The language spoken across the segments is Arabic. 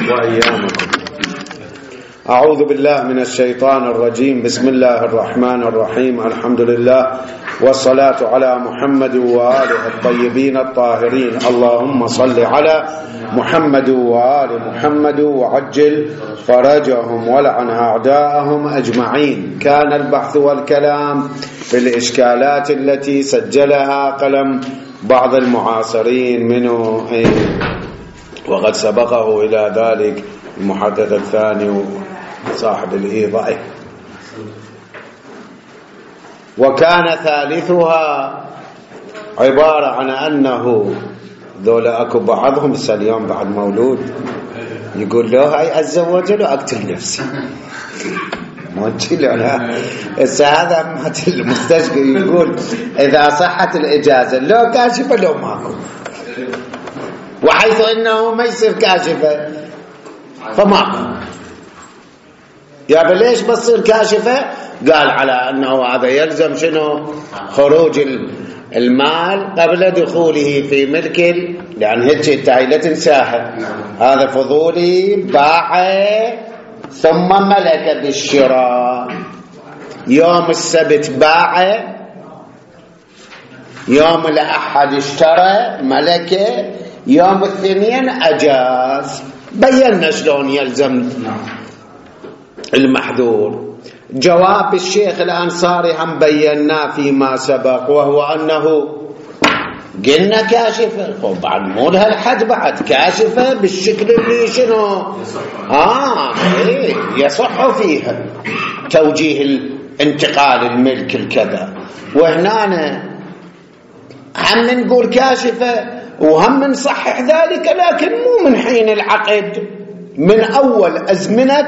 وأيامكم. أعوذ بالله من الشيطان الرجيم. بسم الله الرحمن الرحيم. الحمد لله والصلاة على محمد وآله الطيبين الطاهرين. اللهم صل على محمد وآل محمد وعجل فرجهم ولعن أعداءهم أجمعين. كان البحث والكلام في الإشكالات التي سجلها قلم بعض المعاصرين منه وقد سبقه إلى ذلك المحدث الثاني صاحب الإيضاح. وكان ثالثها عبارة عن أنه ذولا أكو بعضهم اليوم بعد مولود يقول له هاي أتزوج له أقتل نفسي ما تجيل أنا هذا المستشفى يقول إذا صحت الإجازة لو كاشفة لو ماكو، وحيث إنه ما يصير كاشفة فماكو. يا بليش بصير كاشفة؟ قال على أنه هذا يلزم شنو؟ خروج المال قبل دخوله في ملك، لأن هيك التعي لا تنساها، هذا فضولي باع ثم ملك بالشراء. يوم السبت باع، يوم الأحد اشترى ملكه، يوم الاثنين أجاز. بينا شلون يلزم المحذور. جواب الشيخ الأنصاري هم بيناه فيما سبق، وهو أنه قلنا كاشفة بعد مو لها الحد، بعد كاشفة بالشكل اللي شنو يصح فيها توجيه الانتقال الملك الكذا. وهنا هم نقول كاشفة وهم نصحح ذلك، لكن مو من حين العقد، من أول أزمنة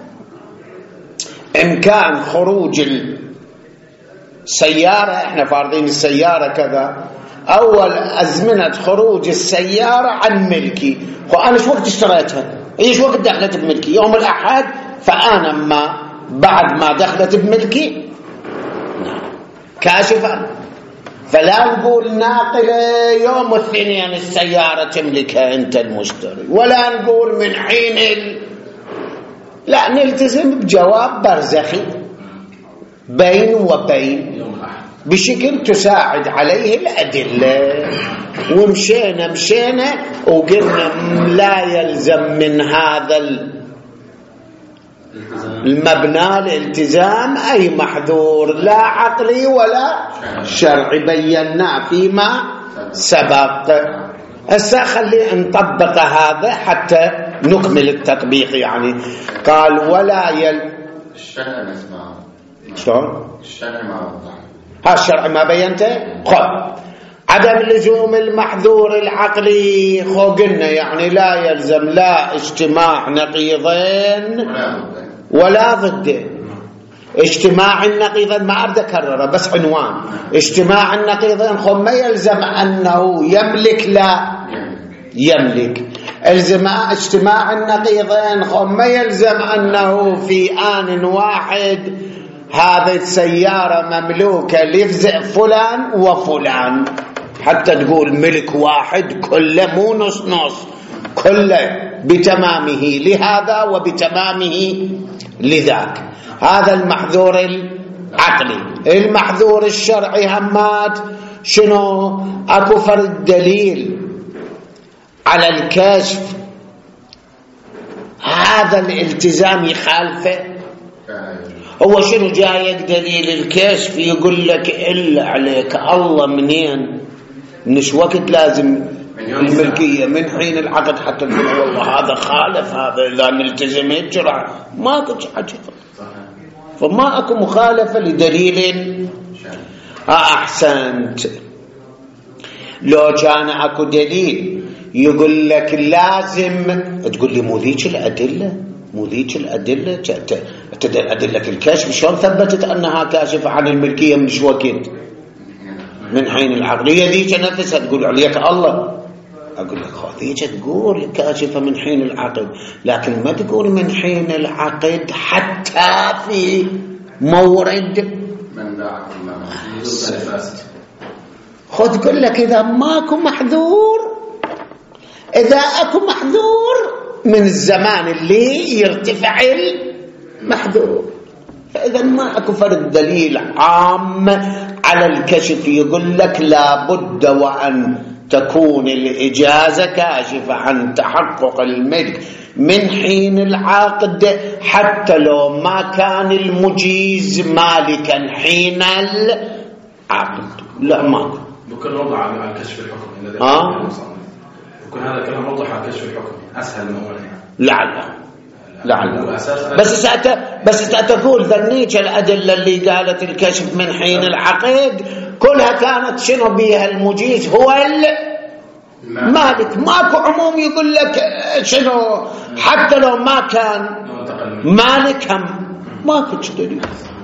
إمكان خروج السيارة. إحنا فارضين السيارة كذا، أول أزمنة خروج السيارة عن ملكي. وأنا إيش وقت اشتريتها؟ إيش وقت دخلت بملكي؟ يوم الأحد، فأنا ما بعد ما دخلت بملكي كاشفة. فلا نقول ناقلة يوم الاثنين السيارة تملكها أنت المشتري، ولا نقول من حين لا، نلتزم بجواب برزخي بين وبين بشكل تساعد عليه الأدلة. ومشينا وقلنا لا يلزم من هذا المبنى الالتزام أي محذور لا عقلي ولا شرعي، بينا فيما سبق. هسه خلي نطبق هذا حتى نكمل التطبيق. يعني قال ولا الشرع ما شلون؟ الشرع ما وضح، ها الشرع ما بينته. عدم لزوم المحذور العقلي قلنا يعني لا يلزم لا اجتماع نقيضين ولا ضده. اجتماع النقيضين ما أريد أكرره، بس عنوان اجتماع النقيضين ما يلزم أنه يملك لا يملك. اجتماع النقيضين ما يلزم أنه في آن واحد هذه السيارة مملوكة لفلان وفلان، حتى تقول ملك واحد كله، مو نص نص، كله بتمامه لهذا وبتمامه لذاك. هذا المحذور العقلي. المحذور الشرعي همات شنو؟ أكو فرد دليل على الكشف، هذا الالتزام يخالفه. هو شنو جايك دليل الكشف يقول لك إلا عليك الله منين؟ منش وقت لازم الملكية؟ من حين العقد حتى تقول والله هذا خالف هذا، إذا نلتزم يجرع ما كنت حاجة. فما أكو مخالفة لدليل. أحسنت. لو كان أكو دليل يقول لك لازم تقول لي مو ذيك الأدلة، مو ذيك الأدلة أدلة الكشف شلون ثبتت أنها كاشفة عن الملكية من وقت؟ من حين العقلية ذيك نفسها تقول عليك الله. أقول لك ذيك تقول كاشفة من حين العقد، لكن ما تقول من حين العقد حتى في مورد من دعا خذ تقول لك إذا ماكو محذور، إذا أكو محذور من الزمان اللي يرتفع المحذور. فإذا ما أكو فرد دليل عام على الكشف يقول لك لابد وأن تكون الإجازة كاشفة عن تحقق الملك من حين العقد، حتى لو ما كان المجيز مالكا حين العقد. لا ماكو. ممكن نوضح على الكشف الحكمي. ممكن هذا الكلام نوضح على الكشف الحكمي أسهل من أولا يعني. لعل بس تقول ذنيك الأدلة اللي قالت الكشف من حين العقد كلها كانت شنو بيها المجيز هو المالك. ماكو عموم يقول لك شنو حتى لو ما كان مالك هم ماكو دليل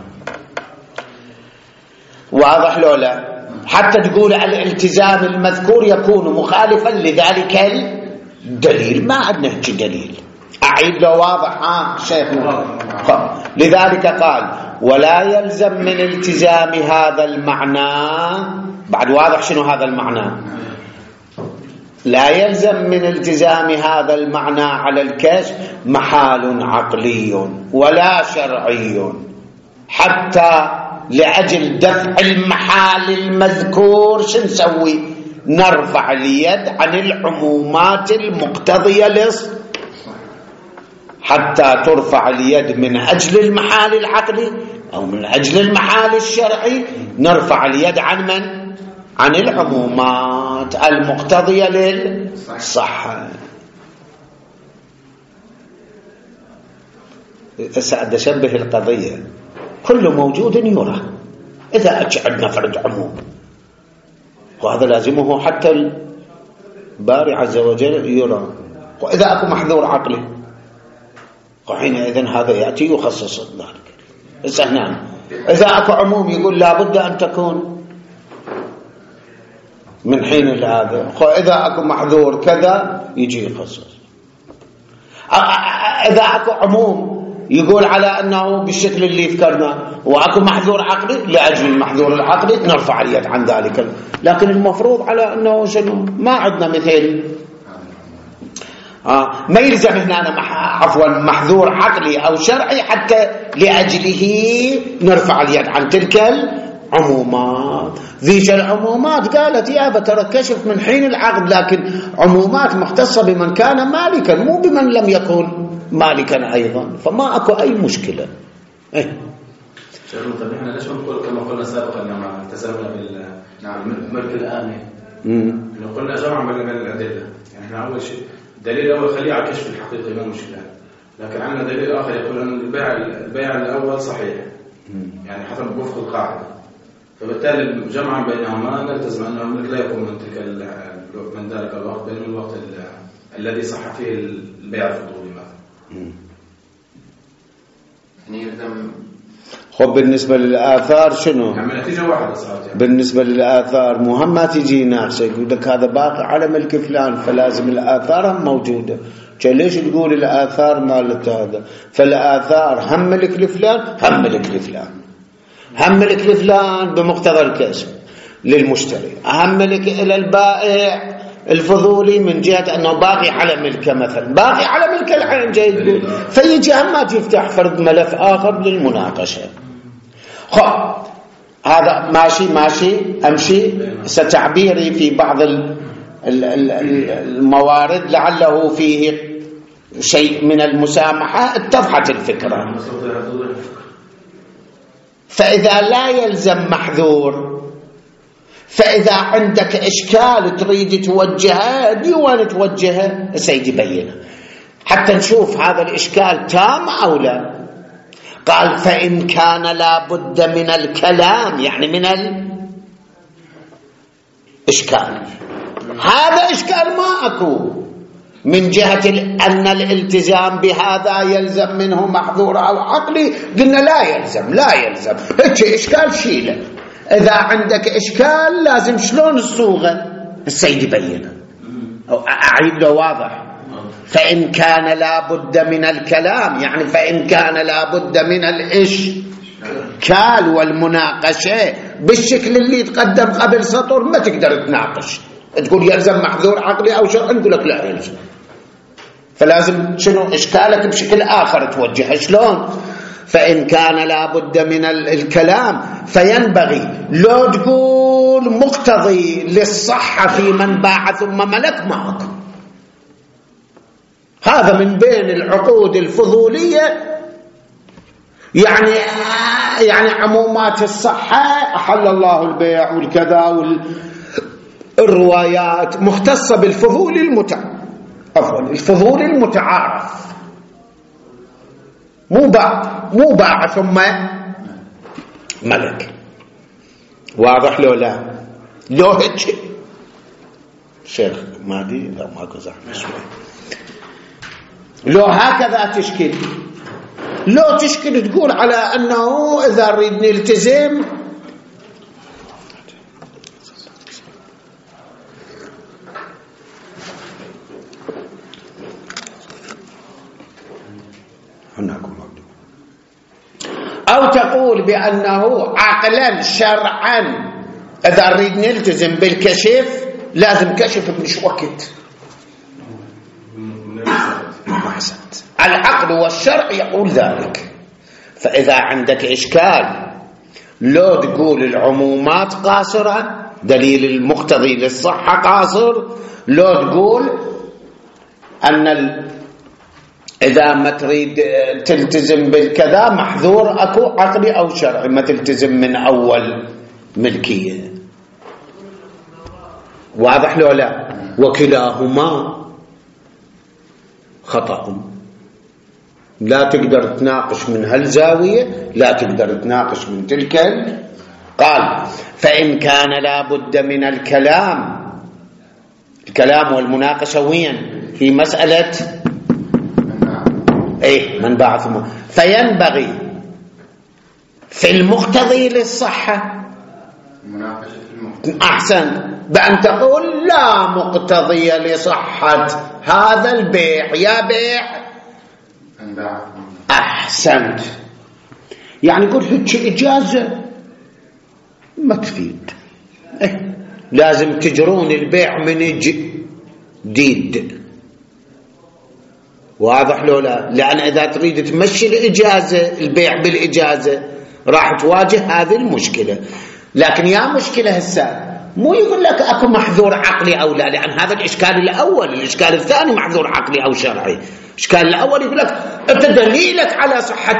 واضح. لو لا حتى تقول الالتزام المذكور يكون مخالفا لذلك الدليل، ما عندنا دليل. أعيد لو واضح شيخنا. لذلك قال ولا يلزم من التزام هذا المعنى. بعد واضح شنو هذا المعنى. لا يلزم من التزام هذا المعنى على الكشف محال عقلي ولا شرعي، حتى لأجل دفع المحال المذكور شو نسوي؟ نرفع اليد عن العمومات المقتضية حتى ترفع اليد من أجل المحال العقلي أو من أجل المحال الشرعي. نرفع اليد عن من؟ عن العمومات المقتضية للصحة. سأد أشبه القضية كل موجود يرى. إذا عندنا فرد عموم وهذا لازمه حتى الباري عز وجل يرى، وإذا أكو محذور عقلي وحينئذ هذا يأتي يخصص ذلك. هنا إذا أكو عموم يقول لابد أن تكون من حين هذا، وإذا أكو محذور كذا يجي يخصص. إذا أكو عموم يقول على أنه بالشكل اللي ذكرنا وأكو محذور عقلي، لأجل المحذور العقلي نرفع اليد عن ذلك. لكن المفروض على أنه شنو ما عندنا مثل ما يلزم هنا عفوا محذور عقلي أو شرعي حتى لأجله نرفع اليد عن تلك العمومات. ذيك العمومات قالت يا ترى كشف من حين العقد، لكن عمومات مختصة بمن كان مالكا مو بمن لم يكن مالكا أيضا، فما أكو أي مشكلة. طيب احنا ليش نقول كما قلنا سابقا لما التزمنا بالملك الآني قلنا جمع بين الأدلة. يعني احنا أول شيء دليل أول خليه على الكشف الحقيقي ما مشكلة، لكن عندنا دليل آخر يقول أن البيع الأول صحيح يعني حسب وفق القاعدة، فبالتالي الجمع بينهما نلتزم أنه الملك لا يكون من ذلك الوقت بين الوقت الذي صح فيه البيع الفضولي مثلا. يعني يلزم. خب بالنسبة للآثار شنو؟ يعني نتيجة واحدة صارت يعني. بالنسبة للآثار مهمة تيجي ناقصة يقول لك هذا باقي على ملك فلان فلازم الآثار موجودة. ليش تقول الآثار مالت هذا؟ فالآثار هم ملك لفلان هم ملك لفلان، هم ملك لفلان بمقتضى الكشف للمشتري، هم ملك إلى البائع الفضولي من جهة أنه باقي على ملكه مثلا، باقي على ملك العين جاي يقول، فيجي ما تفتح فرد ملف آخر للمناقشة. خب هذا ماشي أمشي ستعبيري في بعض الموارد لعله فيه شيء من المسامحة اتضحت الفكرة. فإذا لا يلزم محذور، فإذا عندك إشكال تريد توجهه ديوان توجهه سيدي بينه حتى نشوف هذا الإشكال تام أو لا. قال فإن كان لا بد من الكلام يعني من الإشكال، هذا إشكال ما أكو من جهة أن الالتزام بهذا يلزم منه محظور أو عقلي، قلنا لا يلزم هيك إشكال شيله. إذا عندك إشكال لازم شلون الصوغة السيد يبينه أو أعيد له واضح. فإن كان لا بد من الكلام يعني فإن كان لا بد من الإشكال والمناقشة بالشكل اللي يتقدم قبل سطر ما تقدر تناقش تقول يلزم محظور عقلي أو شرعي، نقول لك لا يلزم. فلازم شنو إشكالك بشكل آخر توجهه شلون. فإن كان لابد من الكلام فينبغي لو تقول مقتضي للصحة في من باع ثم ملك معك، هذا من بين العقود الفضولية، يعني عمومات الصحة أحل الله البيع والكذا والروايات مختصة بالفضول الفضول المتعارف، مو باع ثم ملك. واضح لو لا؟ لو هيك شيخ مهدي لا ماكو زحمة شوي. لو هكذا تشكل، لو تشكل تقول على أنه إذا نريد نلتزم أو تقول بأنه عقلا شرعا إذا نريد نلتزم بالكشف لازم كشف بمش وقت. أحسنت. العقل والشرع يقول ذلك. فإذا عندك إشكال لو تقول العمومات قاصرة دليل المقتضي للصحة قاصر، لو تقول أن إذا ما تريد تلتزم بالكذا محذور أكو عقلي أو شرعي، ما تلتزم من أول ملكية. واضح لو لا؟ وكلاهما خطأ، لا تقدر تناقش من هالزاوية، لا تقدر تناقش من تلك. قال فإن كان لا بد من الكلام والمناقشة وين؟ في مسألة من بعث فينبغي في المقتضي للصحة مناقشة في المقتضي. أحسن بأن تقول لا مقتضي لصحة هذا البيع يا بيع. أحسنت. يعني قل هيك إجازة ما تفيد، لازم تجرون البيع من جديد. واضح لو لا؟ لأن إذا تريد تمشي الإجازة البيع بالإجازة راح تواجه هذه المشكلة. لكن يا مشكلة هسه مو يقول لك أكو محذور عقلي أو لا، لأن هذا الإشكال الأول. الإشكال الثاني محذور عقلي أو شرعي. الإشكال الأول يقول لك أنت دليلك على صحة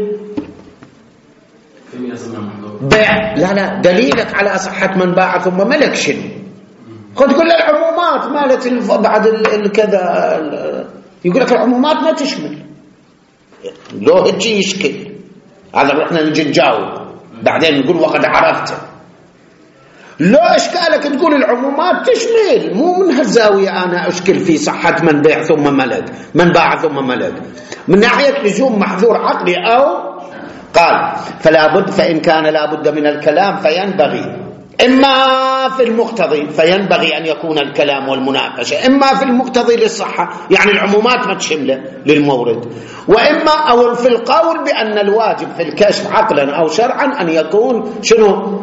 بيع، لا دليلك على صحة من باع ثم ملك شنو؟ قد تقول العمومات مالت بعد الكذا، يقول لك العمومات ما تشمل. لو هيك يشكل هذا احنا نجي نجاوب بعدين نقول وقد عرفت. لو اشكالك تقول العمومات تشمل، مو من هالزاويه انا اشكل في صحه من باع ثم ملك، من باع ثم ملك، من ناحيه لزوم محذور عقلي او. قال فلا بد، فان كان لا بد من الكلام فينبغي إما في المقتضي، فينبغي أن يكون الكلام والمناقشة إما في المقتضي للصحة يعني العمومات ما تشمله للمورد، وإما أو في القول بأن الواجب في الكشف عقلا أو شرعا أن يكون شنو؟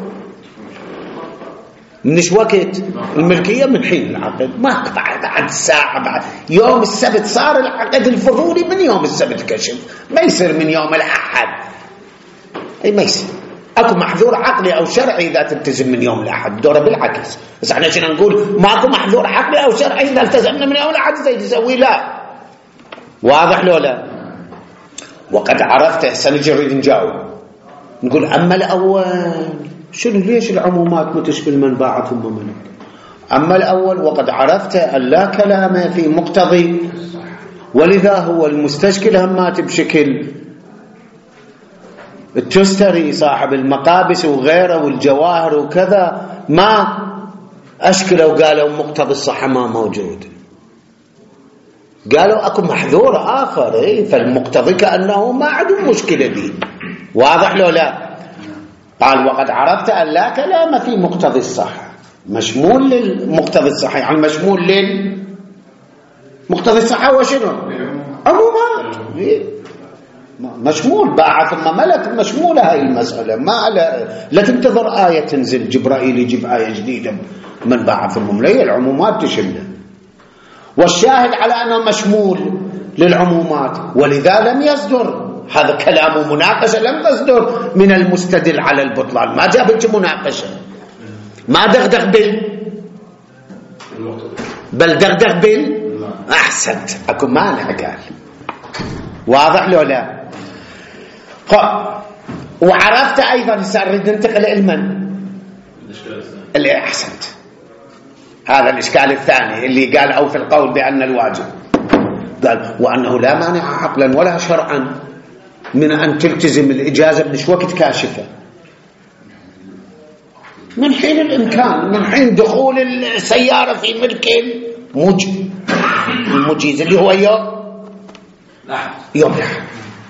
منش وقت الملكية من حين العقد، ما بعد ساعة، بعد يوم السبت صار العقد الفضولي من يوم السبت كشف، ما يصير من يوم الأحد. أي ما يصير، اكو محذور عقلي او شرعي اذا تلتزم من يوم الاحد. دوره بالعكس، بس احنا شنو نقول؟ ماكو محذور عقلي او شرعي اذا التزمنا من يوم الاحد زي تسوي لا. واضح لو لا؟ وقد عرفت. سنجي نريد نجاوب نقول اما الاول شنو؟ ليش العمومات ما تشمل من باع ثم ملك؟ اما الاول وقد عرفت ان لا كلام في مقتضي، ولذا هو المستشكل همات بشكل التستري صاحب المقابس وغيره والجواهر وكذا ما أشكلوا وقالوا مقتضى الصحة ما موجود، قالوا أكو محذور آخر فالمقتضي كأنه ما عنده مشكلة دي. واضح لو لا؟ قال وقد عرفت أن لا كلام في مقتضى الصحة، مشمول للمقتضى الصحة يعني مشمول للمقتضى الصحة وشنو؟ عمومات مشمول باع ثم ملك، مشمولة هاي المسألة. ما لا تنتظر آية تنزل جبرائيل يجيب آية جديدة من باع ثم ملك، العمومات تشمله. والشاهد على أنه مشمول للعمومات، ولذا لم يصدر هذا كلام مناقشة، لم تصدر من المستدل على البطلان، ما جابت مناقشة، ما دغدغ بل دغدغ أحسنت، أكو مانع قال. واضح لو لا؟ وعرفت أيضا سأريد ننتقل إلمن اللي أحسنت، هذا الإشكال الثاني اللي قال أو في القول بأن الواجب، قال وأنه لا مانع عقلا ولا شرعا من أن تلتزم الإجازة مش وقت كاشفة، من حين الإمكان، من حين دخول السيارة في ملك المجيز اللي هو يوم الأحد.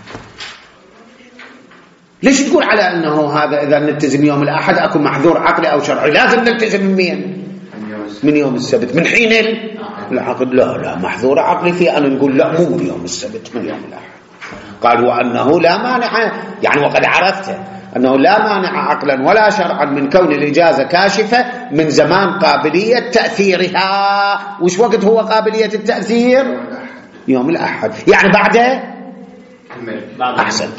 ليش تقول على أنه هذا إذا نلتزم يوم الأحد أكو محظور عقلي أو شرعي؟ لازم نلتزم من يوم السبت، من حين العقد. لا محظور عقلي في أن نقول لا مو من يوم السبت، من يوم الأحد. قال وأنه لا مانع، يعني وقد عرفت أنه لا مانع عقلا ولا شرعا من كون الإجازة كاشفة من زمان قابلية تأثيرها. وش وقت هو قابلية التأثير؟ يوم الأحد، يعني بعده أحسنت.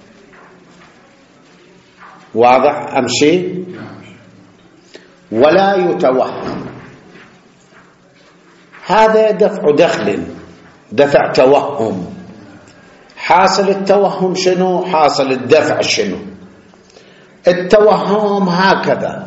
واضح أمشي؟ ولا يتوهم، هذا دفع توهم. حاصل التوهم شنو؟ حاصل الدفع شنو؟ التوهم هكذا،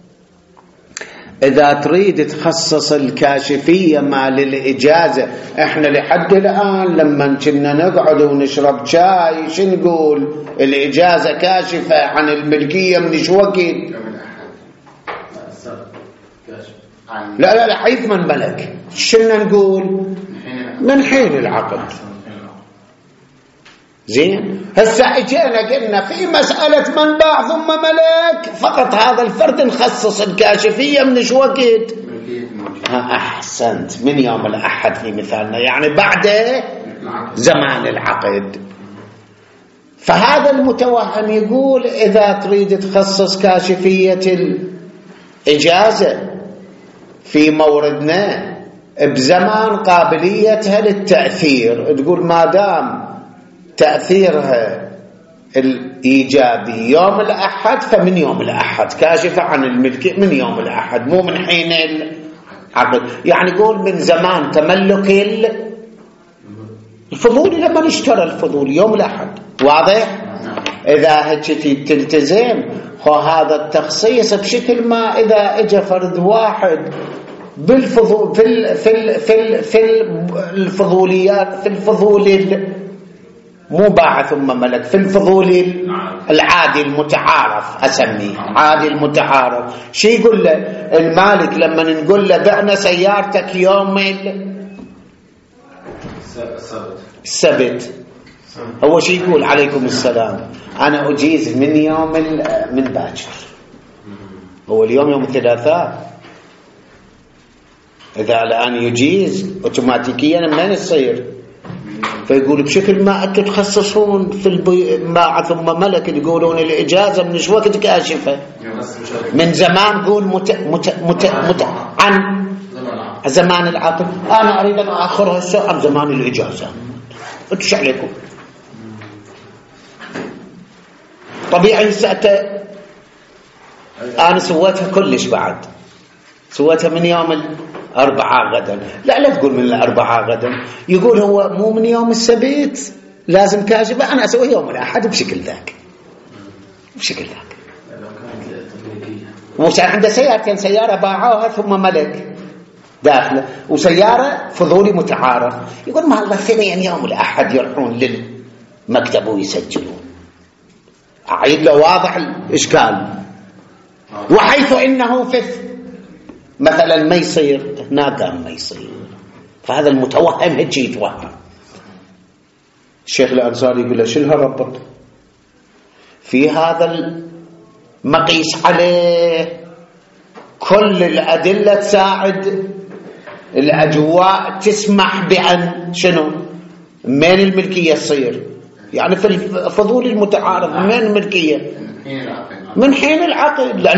إذا تريد تخصص الكاشفية مع الإجازة، إحنا لحد الآن لما كنا نقعد ونشرب شاي شو نقول؟ الإجازة كاشفة عن الملكية من شو وقت؟ لا حيث من ملك، شلنا نقول من حين العقد. زين، هسه اجينا قلنا في مسألة من باع ثم ملك، فقط هذا الفرد نخصص الكاشفية من شو وقت؟ أحسنت، من يوم الأحد في مثالنا، يعني بعد زمان العقد. فهذا المتوهم يقول إذا تريد تخصص كاشفية الإجازة في موردنا بزمان قابليتها للتأثير، تقول ما دام تأثيرها الإيجابي يوم الأحد فمن يوم الأحد، كاشفة عن الملك من يوم الأحد مو من حين العقد. يعني يقول من زمان تملك الفضولي لما اشترى الفضولي يوم الأحد. واضح؟ إذا هجتي تلتزم هذا التخصيص بشكل ما إذا اجى فرد واحد بالفضول في الفضوليات، في الفضول مو باع ثم ملك، في الفضول العادي المتعارف، أسميه عادي المتعارف. شو يقول له المالك لما نقول له بعنا سيارتك يوم السبت؟ هو شو يقول؟ عليكم السلام، أنا أجيز من يوم من باكر. هو اليوم يوم الثلاثاء، إذا الآن يجيز أوتوماتيكيا من يصير؟ فيقول بشكل ما أنتم تخصصون في باع ثم ملك، يقولون الإجازة من شو وقت كاشفة؟ من زمان، قول عن زمان العقد. أنا أريد أن أخرها عن زمان الإجازة، أتش عليكم طبيعي. أنا سويتها كلش، بعد سويتها من يوم الأربعاء غدا. لا تقول من الأربعاء غدا، يقول هو مو من يوم السبت لازم كاشفة، أنا أسوي يوم الأحد بشكل ذاك. وكان عنده سيارتين، سيارة باعوها ثم ملك داخله، وسيارة فضولي متعارف. يقول ما الله الاثنين يوم الأحد يروحون للمكتب ويسجلون. أعيد له واضح الإشكال. وحيث إنه في مثلا ما يصير هنا، كان ما يصير، فهذا المتوهم هجي يتوهم. الشيخ الأنصاري يقول له شلها ربط في هذا المقيس عليه كل الأدلة تساعد الأجواء تسمح بأن شنو من الملكية تصير، يعني في الفضول المتعارف من الملكية من حين العقد، لأن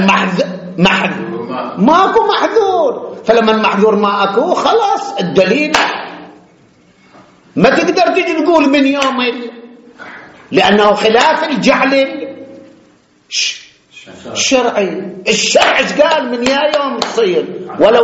ماكو محذور. فلما المحذور ما أكو خلاص الدليل ما تقدر تجي تقول من يوم لأنه خلاف الجعل الشرعي. الشرع قال من يا يوم تصير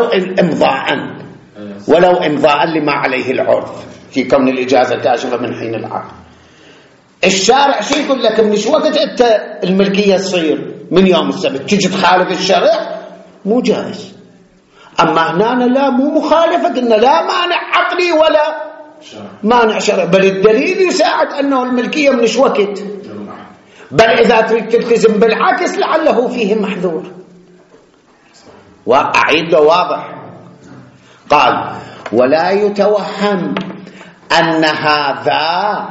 ولو إمضاء لما عليه العرف في كون الإجازة كاشفة من حين العقد. الشارع شو يقول لك؟ من شو وقت أنت الملكية تصير؟ من يوم السبت. تيجي تخالف الشرع مو جائز. أما هنا لا، مو مخالفة، قلنا لا مانع عقلي ولا مانع شرعي، بل الدليل يساعد أنه الملكية من شو وقت، بل إذا تريد تلتزم بالعكس لعله فيه محذور. وأعيد له واضح. قال ولا يتوهم أن هذا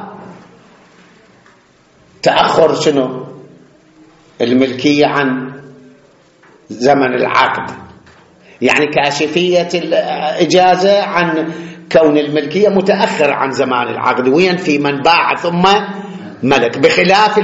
تأخر شنو الملكية عن زمن العقد، يعني كاشفية الإجازة عن كون الملكية متأخر عن زمان العقد، وين في من باع ثم ملك، بخلاف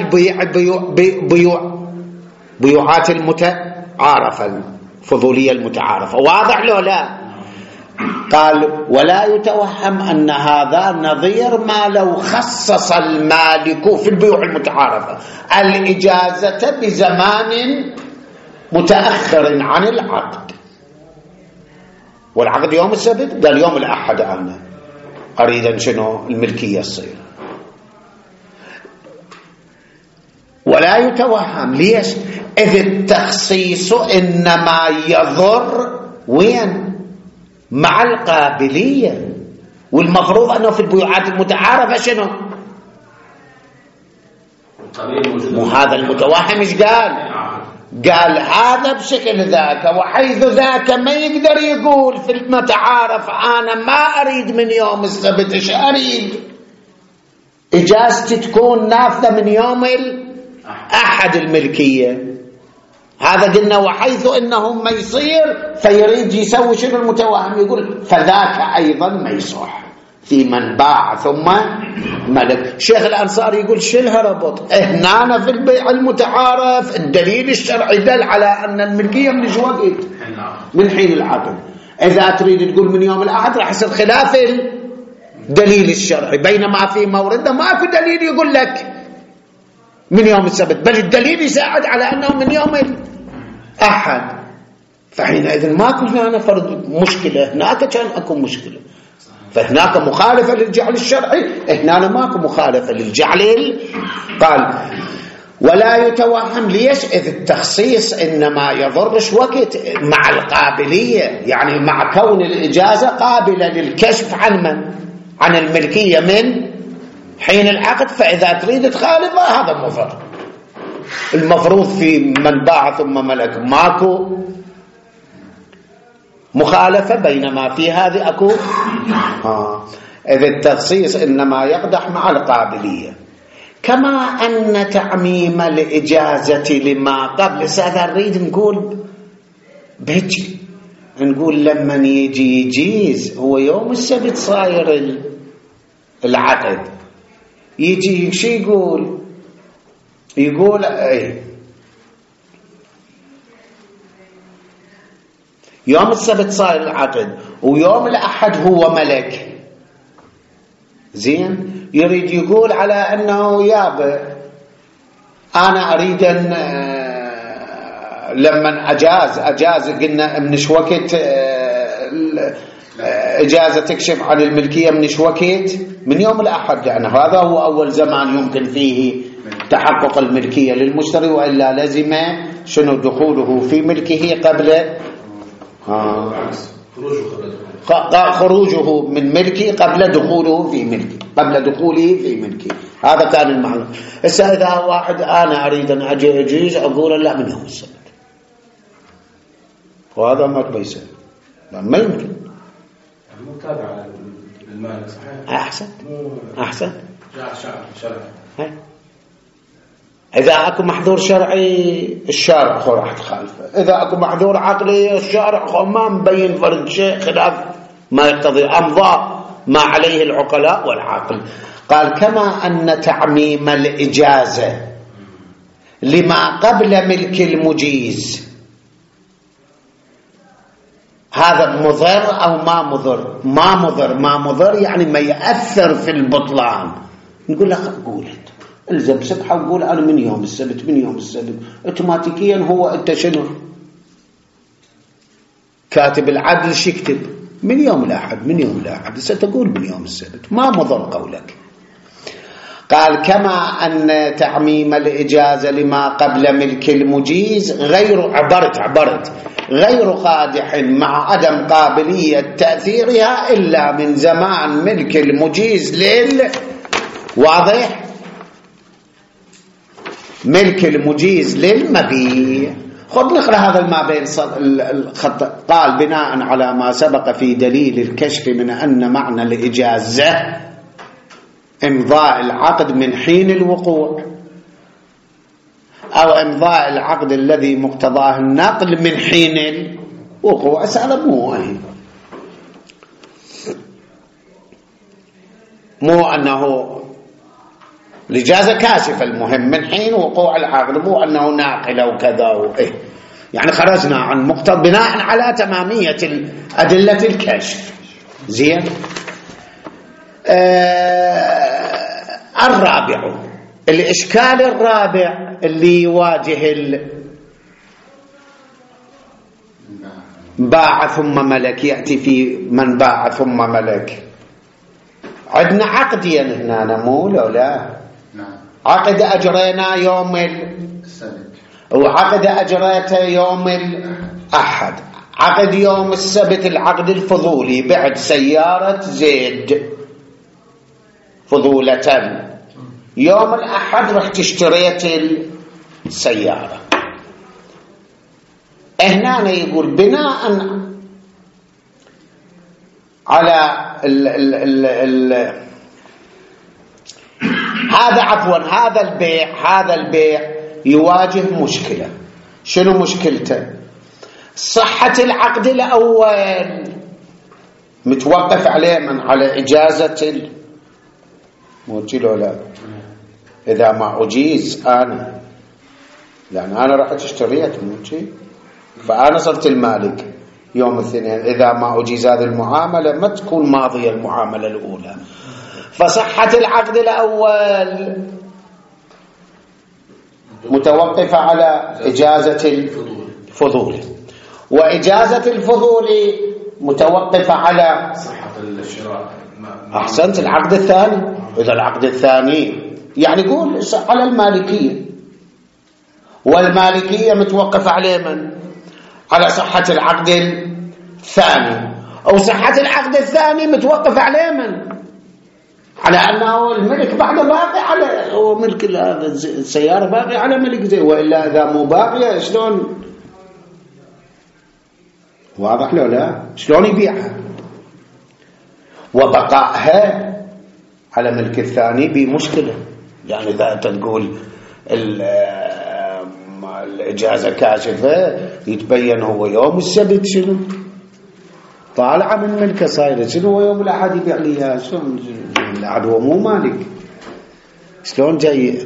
بيوعات المتعارفة الفضولية المتعارفة. واضح له لا؟ قال ولا يتوهم أن هذا نظير ما لو خصص المالك في البيوع المتعارفة الإجازة بزمان متأخر عن العقد، والعقد يوم السبت، قال يوم الأحد أنا أريد شنو الملكية الصير. ولا يتوهم ليش؟ إذ التخصيص إنما يضر وين؟ مع القابلية، والمفروض أنه في البيوعات المتعارفة شنو؟ مو هذا المتوهم إيش قال هذا بشكل ذاك، وحيث ذاك ما يقدر يقول في المتعارف أنا ما أريد من يوم السبت، إيش أريد؟ إجازتي تكون نافذة من يوم الأحد الملكية. هذا قلنا وحيث إنه ما يصير فيريد يسوي شنو المتوهم؟ يقول فذاك أيضا ما يصح في من باع ثم ملك. شيخ الأنصار يقول شلها ربط هنا في البيع المتعارف الدليل الشرعي دل على أن الملكية من وقت؟ من حين العقد. إذا تريد تقول من يوم الأحد راح يصير خلاف الدليل الشرعي، بينما في موردنا ماكو دليل يقول لك من يوم السبت، بل الدليل يساعد على أنه من يوم الأحد. فحينئذ ماكو هنا فرض مشكلة، هناك كان أكو مشكلة. فهناك مخالفة للجعل الشرعي، هنا ماكو مخالفة للجعل. قال ولا يتوهم ليش؟ إذ التخصيص إنما يضرش وقت مع القابلية، يعني مع كون الإجازة قابلة للكشف عن من؟ عن الملكية من حين العقد. فإذا تريد تخالفها هذا مضر. المفروض في من باع ثم ملك ماكو مخالفة، بينما في هذه أكو إذ التخصيص إنما يقدح مع القابلية. كما أن تعميم الإجازة لما قبل، هذا نريد نقول بهجي، نقول لما يجي يجيز هو يوم السبت صاير العقد، يجي شي يقول ايه يوم السبت صاير العقد ويوم الأحد هو ملك، زين، يريد يقول على أنه يابا أنا أريد أن لما أجاز قلنا منش وقت إجازة تكشف عن الملكية منش وقت؟ من يوم الأحد، يعني هذا هو أول زمان يمكن فيه تحقق الملكية للمشتري، وإلا لزم شنو دخوله في ملكه قبل خروجه من ملكه قبل دخوله في ملكه، قبل دخوله في ملكه. هذا كان المعنى. إذا واحد أنا أريد أن أجيز أقول لا من يوم السبت، وهذا ما بيصير، ما يمكن. متابعة للمالك صحيح. أحسن شرعي. إذا أكو محظور شرعي الشارع راح تخالفه، إذا أكو محظور عقلي الشارع ما مبين فرد شيء خلاف ما يقتضي، أمضى ما عليه العقلاء والعقل. قال كما أن تعميم الإجازة لما قبل ملك المجيز، هذا مضر أو ما مضر؟ ما مضر يعني ما يأثر في البطلان. نقول لك قولت الزم سبحة وقول أنا من يوم السبت اوتوماتيكيا هو أنت شنو كاتب العدل شكتب من يوم الأحد ستقول من يوم السبت، ما مضر قولك. قال كما أن تعميم الإجازة لما قبل ملك المجيز عبرت غير قادح مع عدم قابلية تأثيرها إلا من زمان ملك المجيز واضح ملك المجيز للمبيع. خذ نقرأ هذا ما بين الخط. قال بناء على ما سبق في دليل الكشف من أن معنى الإجازة إمضاء العقد من حين الوقوع أو إمضاء العقد الذي مقتضاه النقل من حين الوقوع. مو أنه الإجازة كاشفة، المهم من حين وقوع العقد، مو أنه ناقل أو كذا يعني خرجنا عن مقتضى بناء على تمامية أدلة الكشف. زين. الرابع الإشكال الرابع اللي يواجه باع ثم ملك، يأتي في من باع ثم ملك. عندنا عقدين هنا مو لا عقد أجرينا يوم السبت وعقد أجريته يوم الأحد. عقد يوم السبت العقد الفضولي، بعد سيارة زيد فضولة، يوم الأحد رحت اشتريت السيارة. هنا يقول بناء على هذا البيع يواجه مشكلة. شنو مشكلته؟ صحة العقد الأول متوقف عليه من على إجازة موجه لا. إذا ما أجيز أنا، لأن أنا رحت اشتريت موجه فأنا صرت المالك يوم الاثنين. إذا ما أجيز هذه المعاملة ما تكون ماضية المعاملة الأولى. فصحة العقد الأول متوقفة على إجازة الفضول، وإجازة الفضول متوقفة على صحة الشراء. أحسنت. العقد الثاني، إذا العقد الثاني يعني يقول على المالكية، والمالكية متوقفة على من؟ على صحة العقد الثاني، أو صحة العقد الثاني متوقفة على من؟ على أنه الملك بعد باقي على هو ملك السيارة باقي على ملك زي، وإلا إذا مو باقية شلون؟ واضح له لا؟ شلون يبيعها؟ وبقائها على ملك الثاني بمشكلة. يعني إذا أنت تقول الإجازة كاشفة يتبين هو يوم السبت شنو طالعة من ملكه صايرة، شنو هو يوم الأحد يبيع ليها؟ شلون الأحد هو مو مالك، شلون جاي؟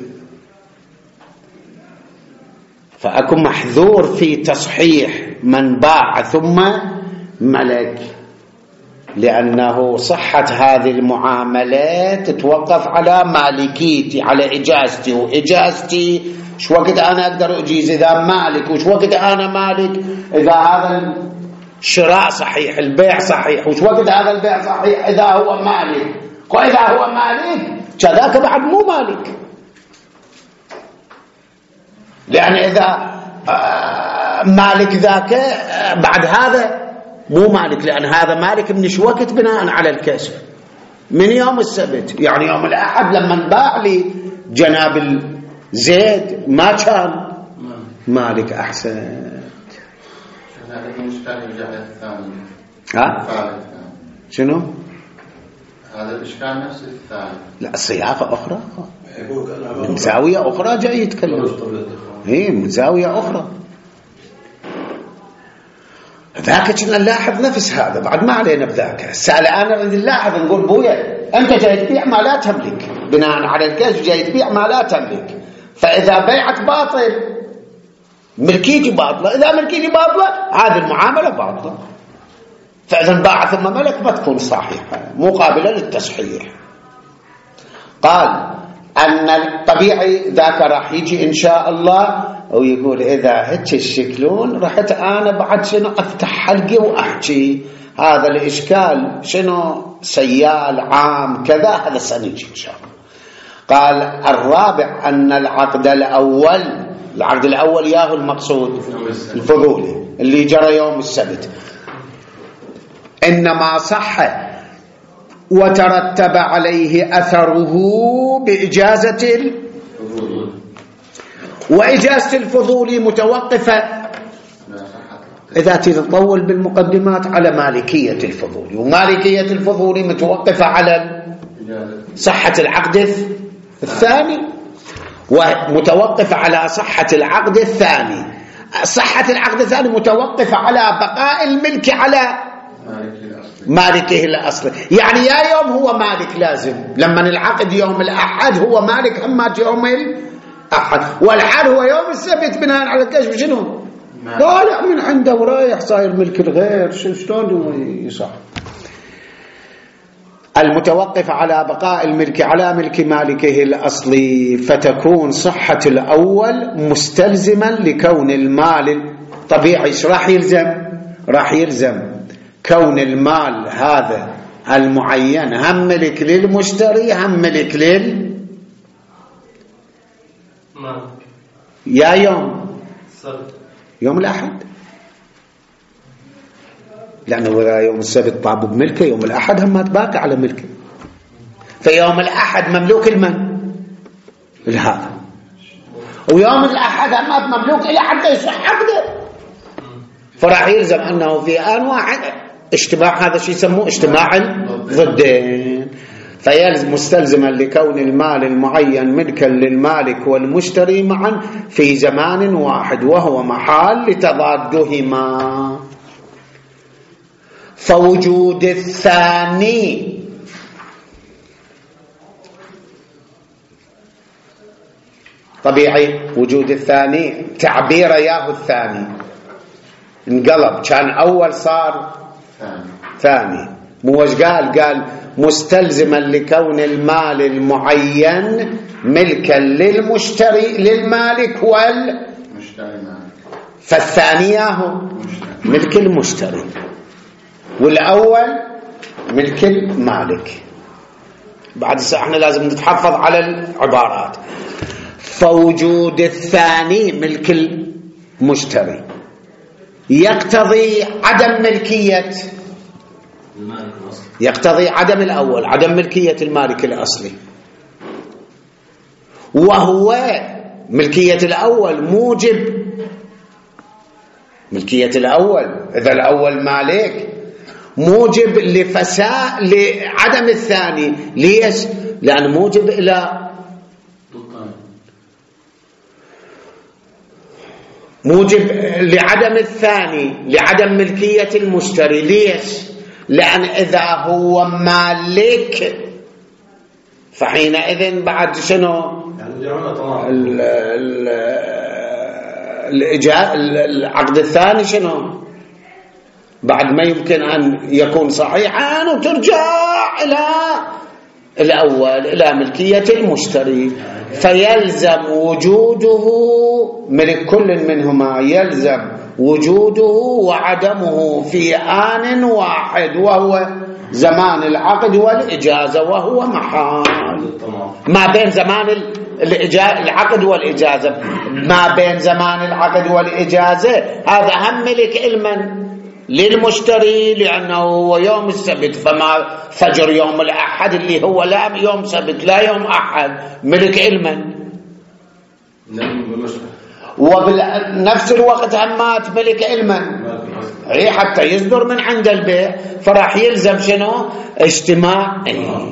فأكو محذور في تصحيح من باع ثم ملك، لأنه صحة هذه المعاملات تتوقف على مالكيتي، على إجازتي، وإجازتي شو وقت أنا أقدر أجيز إذا مالك، وش وقت أنا مالك إذا هذا الشراء صحيح، البيع صحيح، وش وقت هذا البيع صحيح إذا هو مالك، وإذا هو مالك كذاك بعد مو مالك. لأن إذا مالك ذاك بعد هذا مو مالك، لأن هذا مالك من شو وقت بناء على الكشف؟ من يوم السبت، يعني يوم الأحد لما باع لي جناب زيد ما كان مالك. أحسن. هذا المشكلة يرجع للثاني. ها؟ شنو؟ هذا الإشكال نفس الثاني. لا الصياغة أخرى، من زاوية أخرى جاي يتكلم. هي من زاوية أخرى. ذاك كنا نلاحظ نفس هذا، بعد ما علينا بذاك. الآن نريد نلاحظ نقول بويا أنت جاي تبيع ما لا تملك، بناء على الكشف جاي تبيع ما لا تملك. فإذا بيعك باطل ملكيتي باطلة، إذا ملكيتي باطلة هذه المعاملة باطلة. فإذا باع ثم ملك ما تكون صحيحة، مو قابلة للتصحيح. قال أن الطبيعي ذاك راح يجي إن شاء الله ويقول إذا هيك الشكلون رحت أنا بعد شنو أفتح حلقي وأحكي هذا الإشكال شنو سيال عام كذا، هذا سنجي إن شاء الله. قال الرابع أن العقد الأول ياهو المقصود الفضولي اللي جرى يوم السبت إنما صح وترتب عليه أثره بإجازة وإجازة الفضول متوقفة إذا تطول بالمقدمات على مالكية الفضول، ومالكية الفضول متوقفة على صحة العقد الثاني ومتوقفة على صحة العقد الثاني. صحة العقد الثاني متوقفة على بقاء الملك على مالكه الأصل. يعني يا يوم هو مالك لازم لما العقد يوم الأحد هو مالك همات يوم الأحد، والحال هو يوم السبت بناء على الكشف شنو طالع من عنده ورايح صاير ملك الغير. شلون يصح؟ المتوقف على بقاء الملك على ملك مالكه الأصلي، فتكون صحة الأول مستلزما لكون المال طبيعي. ايش راح يلزم؟ راح يلزم كون المال هذا المعين هم ملك للمشتري هم ملك يا يوم الأحد، لأنه إذا يوم السبت طاب بملكه يوم الأحد هم ما تباقي على ملكه، فيوم الأحد مملوك المن الهذا، ويوم الأحد هم مملوك إلى حتى يصح عقده، فراح يلزم أنه في آن واحد اجتماع هذا الشيء يسموه اجتماع الضدين، فيلزم مستلزما لكون المال المعين ملكا للمالك والمشتري معا في زمان واحد وهو محال لتضادهما. فوجود الثاني طبيعي، وجود الثاني تعبير ياهو الثاني انقلب، كان أول صار ثاني. مو وش قال مستلزما لكون المال المعين ملكا للمشتري للمالك والمشتري، فالثاني هو ملك المشتري والأول ملك المالك. بعد احنا لازم نتحفظ على العبارات. فوجود الثاني ملك المشتري يقتضي عدم ملكية، يقتضي عدم الأول عدم ملكية المالك الأصلي، وهو ملكية الأول موجب ملكية الأول، إذا الأول مالك موجب لعدم الثاني. ليش؟ لأن موجب إلى موجب لعدم الثاني لعدم ملكية المشتري. ليش؟ لأن إذا هو مالك فحينئذ بعد شنو العقد الثاني شنو بعد ما يمكن أن يكون صحيحا وترجع إلى الأول إلى ملكية المشتري، فيلزم وجوده ملك كل منهما، يلزم وجوده وعدمه في آن واحد وهو زمان العقد والإجازة، وهو محال ما بين زمان العقد والإجازة، ما بين زمان العقد والإجازة هذا هم ملك المن للمشتري لأنه هو يوم السبت، فما فجر يوم الأحد اللي هو لا يوم سبت لا يوم أحد ملك المن، وبنفس الوقت همات ملك المن حتى يصدر من عند البيع، فراح يلزم شنو اجتماع.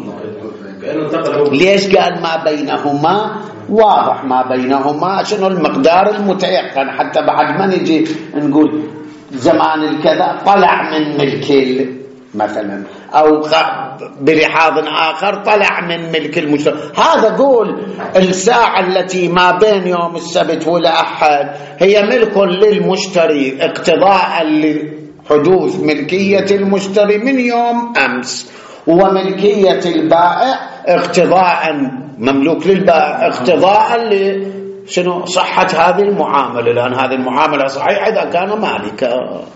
ليش قال ما بينهما؟ واضح ما بينهما شنو المقدار المتيقن، حتى بعد ما نجي نقول زمان الكذا طلع من ملك مثلا أو بلحاظ آخر طلع من ملك المشتري، هذا قول الساعة التي ما بين يوم السبت والأحد هي ملك للمشتري اقتضاء حدوث ملكية المشتري من يوم أمس، وملكية البائع اقتضاء مملوك للبائع اقتضاء شنو صحة هذه المعاملة، لأن هذه المعاملة صحيحة إذا كان مالكا.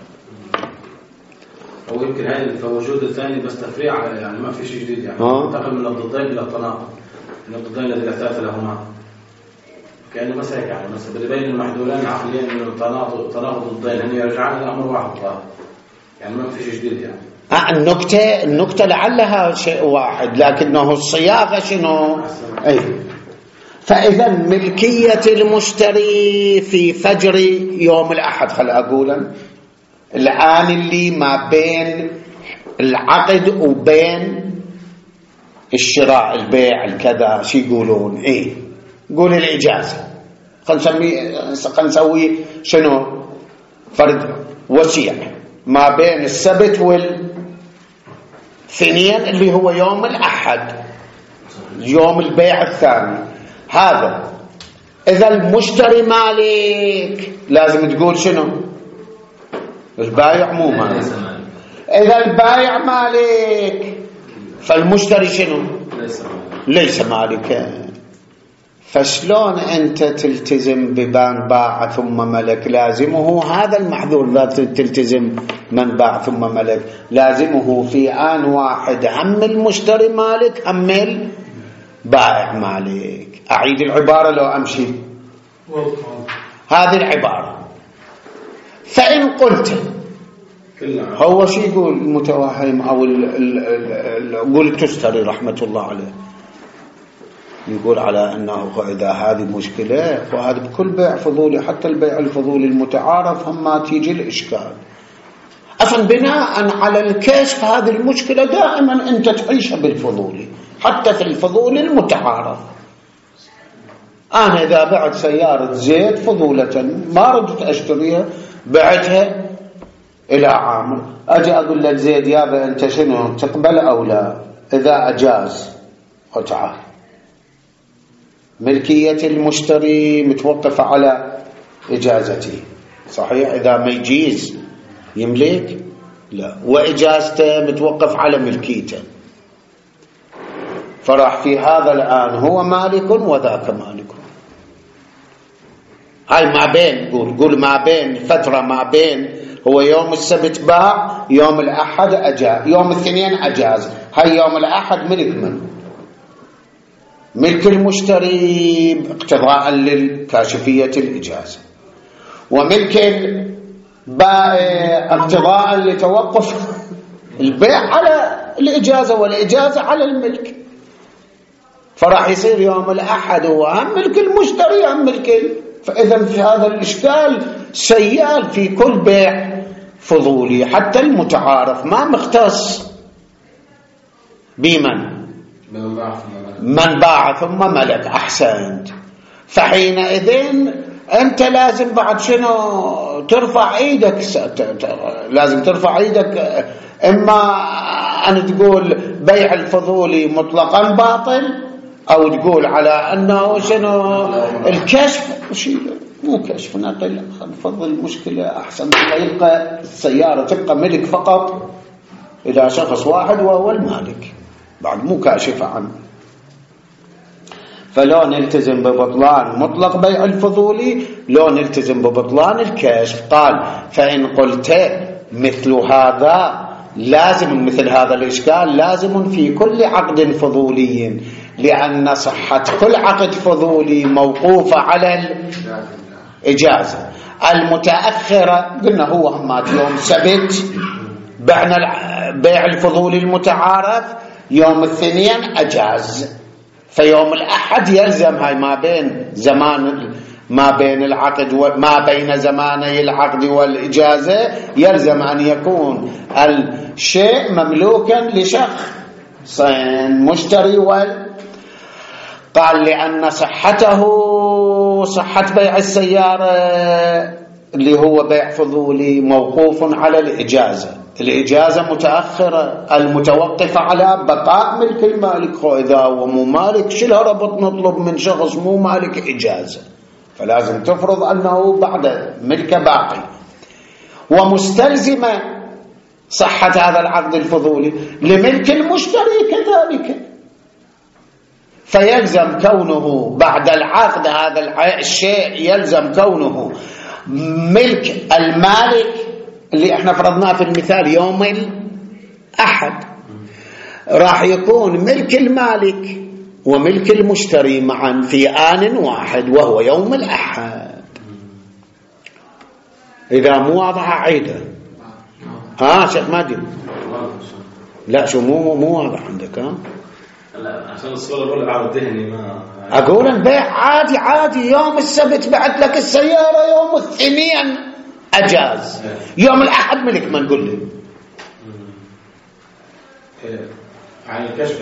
أو يمكن هاي الوجود الثاني بس تفريع، يعني ما في شيء جديد، يعني انتقل من الضدين إلى التناقض، من الضدين الذي احتاج لهما كأنه مسك، يعني مثلا بين المحذولين عقليا من تناقض الضدين أن يرجعان إلى أمر واحد، يعني ما في شيء جديد يعني. النكتة لعلها شيء واحد، لكنه الصياغة شنو؟ أي. فإذا ملكية المشتري في فجر يوم الأحد، خل أقولا الآن اللي ما بين العقد وبين الشراء البيع الكذا شي يقولون إيه؟ قول الإجازة، خل نسوي شنو؟ فرد وسيع ما بين السبت والثنين اللي هو يوم الأحد، يوم البيع الثاني. هذا إذا المشتري مالك لازم تقول شنو؟ البايع مو مالك. إذا البايع مالك فالمشتري شنو؟ ليس مالك. فشلون أنت تلتزم ببان باع ثم ملك؟ لازمه هذا المحذور، لا تلتزم من باع ثم ملك، لازمه في آن واحد هم المشتري مالك هم البائع مالك. أعيد العبارة لو أمشي هذه العبارة. فإن قلت هو شي يقول المتوهم أو قول التستري رحمة الله عليه، يقول على أنه إذا هذه مشكلة وهذا بكل بيع فضولي، حتى البيع الفضولي المتعارف هم ما تيجي الإشكال. أصلا بناء على الكشف هذه المشكلة دائما أنت تعيشها بالفضولي، حتى في الفضولي المتعارف. أنا إذا بعت سيارة زيت فضولة ما ردت أشتريها، بعتها إلى عامل، أجي أقول لك زيد يابا أنت شنو تقبل أو لا؟ إذا أجاز وتعال. ملكية المشتري متوقفة على إجازته، صحيح؟ إذا ما يجيز يملك لا، وإجازته متوقف على ملكيته. فراح في هذا الآن هو مالك وذاك مالك. هاي ما بين قول ما بين فترة ما بين هو يوم السبت باع، يوم الأحد أجاز، يوم الاثنين أجاز. هاي يوم الأحد ملك من؟ ملك المشتري اقتضاء للكاشفية الإجازة، وملك البائع اقتضاء لتوقف البيع على الإجازة والإجازة على الملك. فراح يصير يوم الأحد هو هم ملك المشتري هم ملك. فإذا في هذا الإشكال سيال في كل بيع فضولي حتى المتعارف، ما مختص بمن من باع ثم ملك. أحسنت. فحينئذ أنت لازم بعد شنو ترفع ايدك، لازم ترفع ايدك، إما أن تقول بيع الفضولي مطلقا باطل، أو تقول على أنه شنو الكشف مو كشف نقل، نفضل المشكلة أحسن، يبقى السيارة تبقى ملك فقط إذا شخص واحد وهو المالك، بعد مو كاشفة عنه. فلو نلتزم ببطلان مطلق بيع الفضولي، لو نلتزم ببطلان الكشف. قال فإن قلت مثل هذا لازم، مثل هذا الإشكال لازم في كل عقد فضولي، لأن صحة كل عقد فضولي موقوفة على الإجازة المتأخرة. قلنا هو همات يوم سبت بعنا بيع الفضولي المتعارف، يوم الاثنين أجاز، فيوم الأحد يلزم هاي ما بين زمان ما بين العقد وما بين زماني العقد والإجازة يلزم أن يكون الشيء مملوكا لشخص مشتري. قال لأن صحة بيع السيارة اللي هو بيع فضولي موقوف على الإجازة متأخرة المتوقفة على بقاء ملك المالك. إذا هو مو مالك شلها ربط نطلب من شخص مو مالك إجازة؟ فلازم تفرض أنه بعد ملك باقي. ومستلزمة صحة هذا العقد الفضولي. لملك المشتري كذلك، فيلزم كونه بعد العقد هذا الشيء يلزم كونه ملك المالك اللي احنا فرضناه في المثال يوم الأحد، راح يكون ملك المالك وملك المشتري معا في آن واحد وهو يوم الأحد. إذا مو واضحة عيدة. شيخ ماجد، لا شو مو واضح عندك؟ لا عشان الصورة الأولى بعد الذهني ما أقول البيع عادي، يوم السبت بعت لك السيارة، يوم الاثنين أجاز، يوم الأحد ملك ما نقول لي يعني الكشف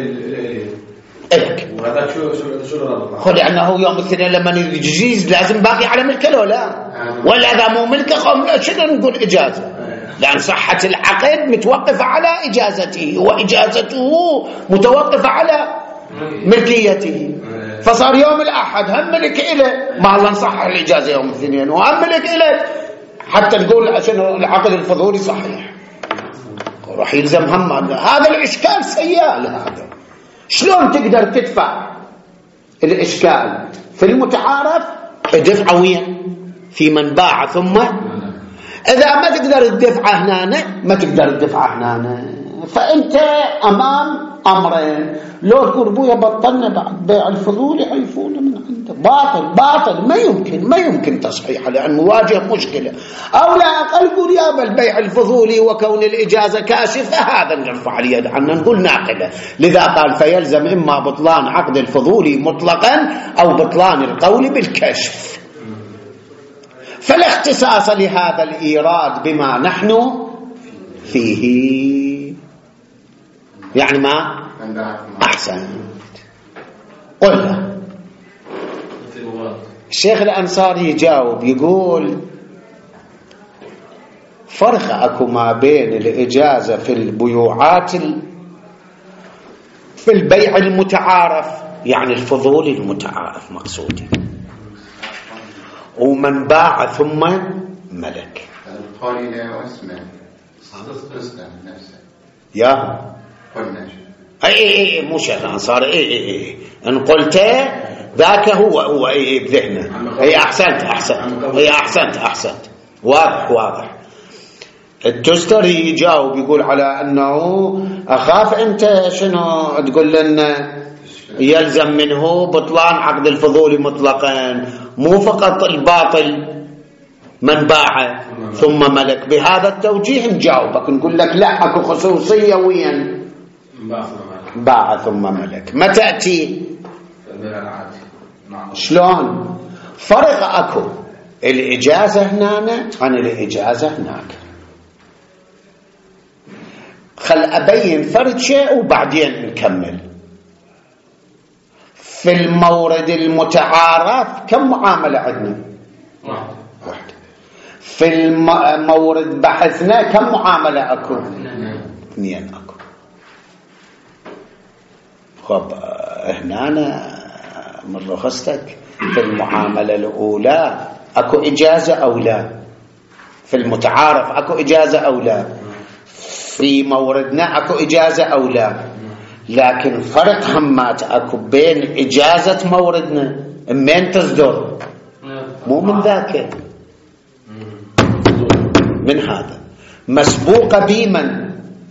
إلك. وهذا شو الرابط؟ خذ أنه يوم الاثنين لما يجيز لازم باقي على ملكه لو لا، ولا إذا مو ملكه شنو نقول إجازة، لأن صحة العقد متوقفة على إجازته وإجازته متوقفة على ملكيته. فصار يوم الأحد هم ملك إله، ما الله نصحح الإجازة يوم الاثنين وهم ملك إله حتى نقول عشان العقد الفضولي صحيح، راح يلزم هم هذا الإشكال سيال. هذا شلون تقدر تدفع الإشكال في المتعارف؟ دفع وين؟ في من باع ثم إذا ما تقدر الدفع هنا ما تقدر الدفع هنا، فأنت أمام أمرين. لو تقول بويا بطلنا بعد بيع الفضولي عيفونا من عنده، باطل ما يمكن تصحيحه لأن مواجه مشكلة. أو لا أقل قول يا البيع الفضولي وكون الإجازة كاشفة هذا نرفع اليد عنه نقول ناقلة. لذا قال فيلزم إما بطلان عقد الفضولي مطلقا أو بطلان القول بالكشف. فلا اختصاص لهذا الإيراد بما نحن فيه، يعني ما أحسن. قلنا الشيخ الأنصاري يجاوب يقول فرق أكو ما بين الإجازة في البيوعات في البيع المتعارف، يعني الفضول المتعارف مقصودي، ومن باع ثم ملك. القول لا واسمه نفسه يا قلنا اي مو شيخ الانصار ان قلت ذاك هو بذهنه. احسنت واضح. التستري يجاوب يقول على انه اخاف انت شنو تقول لنا يلزم منه بطلان عقد الفضول مطلقا، مو فقط الباطل من باع ثم ملك. بهذا التوجيه نجاوبك نقول لك لا، اكو خصوصية وين باع ثم ملك. ما تأتي شلون فرق اكو الإجازة هنا عن الإجازة هناك. خل أبين فرد شيء وبعدين نكمل. في المورد المتعارف كم معاملة عندنا؟ واحد. في المورد بحثنا كم معاملة أكو؟ 2 أكو. خب هنا أنا من رخصتك في المعاملة الأولى أكو إجازة أو لا؟ في المتعارف أكو إجازة أو لا؟ في موردنا أكو إجازة أو لا؟ لكن فرق همات أكو بين إجازة موردنا من تصدر مو من ذاك، من هذا مسبوقة بمن؟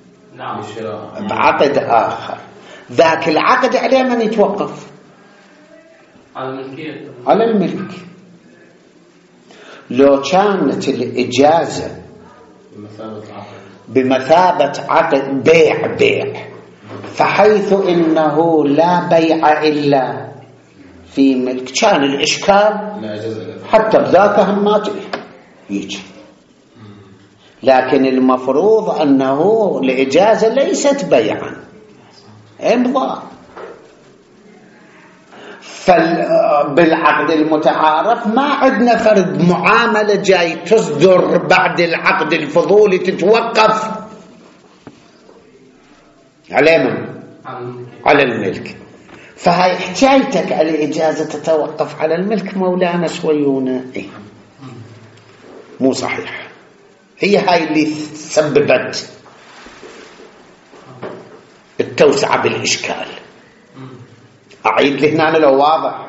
بعقد آخر. ذاك العقد عليه من يتوقف؟ على الملك. لو كانت الإجازة بمثابة عقد بيع فحيث إنه لا بيع إلا في ملك كان الإشكال حتى بذاك همات يجي. لكن المفروض أنه الإجازة ليست بيعا، امضاء. بالعقد المتعارف ما عندنا فرد معاملة جاي تصدر بعد العقد الفضولي تتوقف على من؟ على الملك. فهاي حكايتك على الإجازة تتوقف على الملك مولانا شويونا مو صحيح. هي هاي اللي سببت التوسعة بالإشكال. أعيد لهنا لو واضح،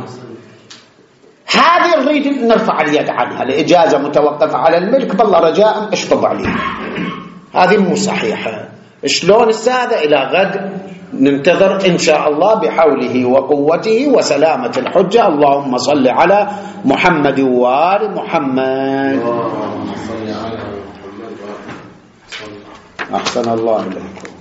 هذه نريد نرفع اليد عنها، الإجازة متوقفة على الملك، بالله رجاء اشطب عليها، هذه مو صحيحة. شلون السادة؟ إلى غد ننتظر إن شاء الله بحوله وقوته وسلامة الحجة. اللهم صل على محمد وآل محمد. أحسن الله إليكم.